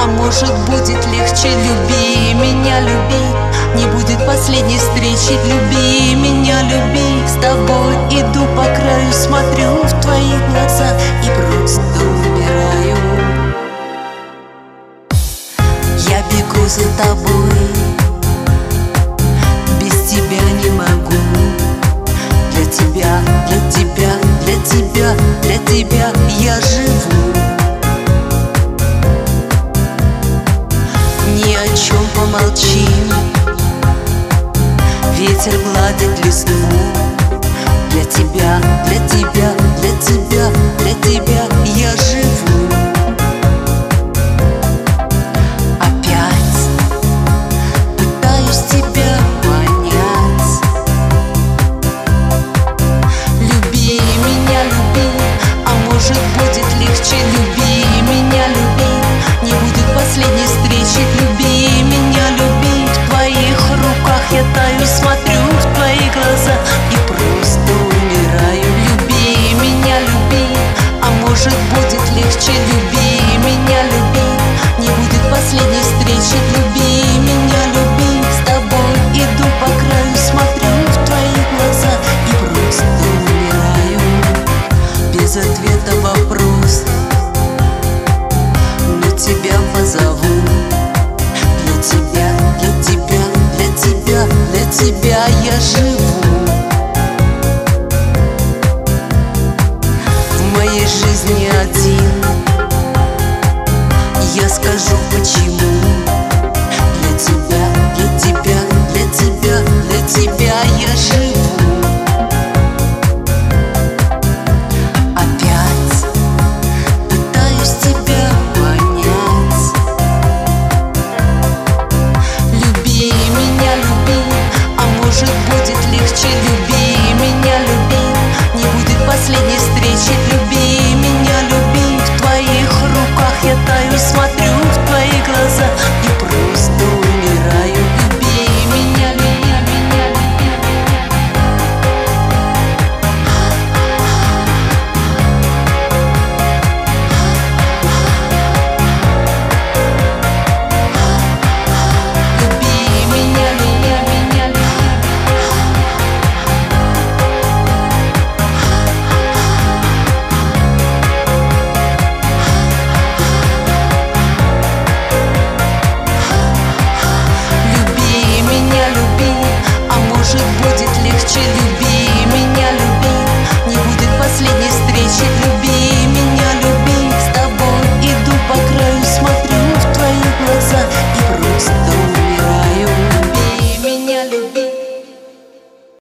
а может будет легче. Люби меня, люби, не будет последней встречи. Люби меня, люби, с тобой иду по краю, смотрю в твои глаза и просто умираю. Я бегу за тобой, без тебя не могу. Для тебя, для тебя, для тебя, для тебя я живу. Ни о чем помолчим, ветер гладит листву. Для тебя, для тебя, для тебя, для тебя я живу. Опять пытаюсь тебя понять. Люби меня, люби, а может будет легче. Люби меня, люби, не будет последней встречи. Люби меня, люби, в твоих руках я таю, смотрю в твои глаза и просто умираю. Люби меня, люби, а может будет легче. Люби меня, люби, не будет последней встречи.